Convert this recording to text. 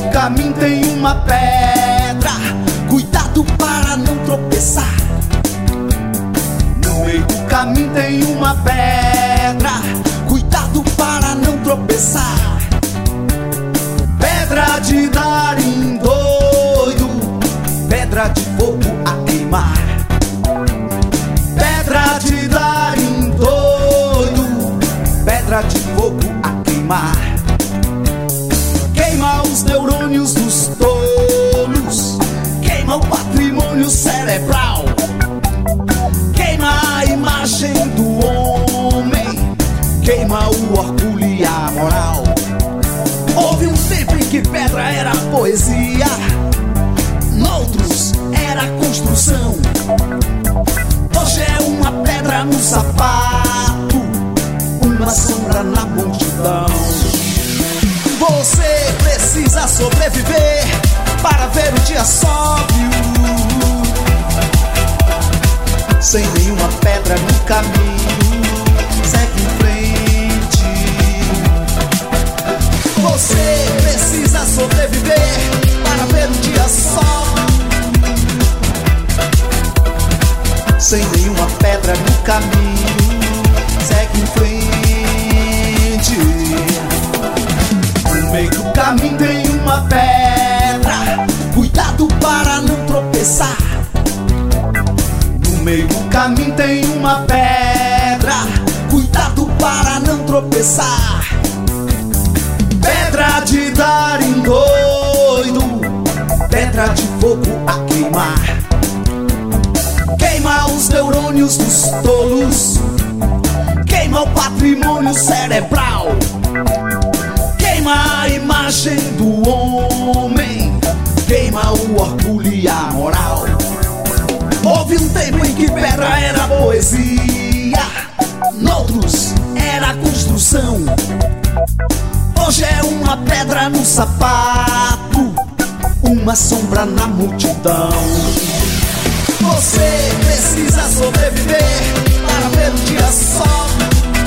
caminho tem uma pedra, cuidado para não tropeçar. No meio do caminho tem uma pedra, cuidado para não tropeçar. Pedra de dar em doido, pedra de fogo a queimar. Pedra de dar em doido, pedra de fogo a queimar. Queima os neurônios dos tolos, queima o patrimônio cerebral, queima a imagem do homem, queima o orgulho e a moral. Houve um tempo em que pedra era poesia, noutros era construção. Hoje é uma pedra no sapato, uma sombra na multidão. Você precisa sobreviver para ver o dia sóbrio, sem nenhuma pedra no caminho, segue em frente. Você precisa sobreviver para ver o dia sóbrio, sem nenhuma pedra no caminho, segue em frente. No meio do caminho tem uma pedra, cuidado para não tropeçar. No meio do caminho tem uma pedra, cuidado para não tropeçar. Pedra de dar em doido, pedra de fogo a queimar. Queima os neurônios dos tolos, queima o patrimônio cerebral, queima a imagem do homem, queima o orgulho e a moral. Houve um tempo em que pedra era poesia, noutros era construção. Hoje é uma pedra no sapato, uma sombra na multidão. Você precisa sobreviver para ver o dia só,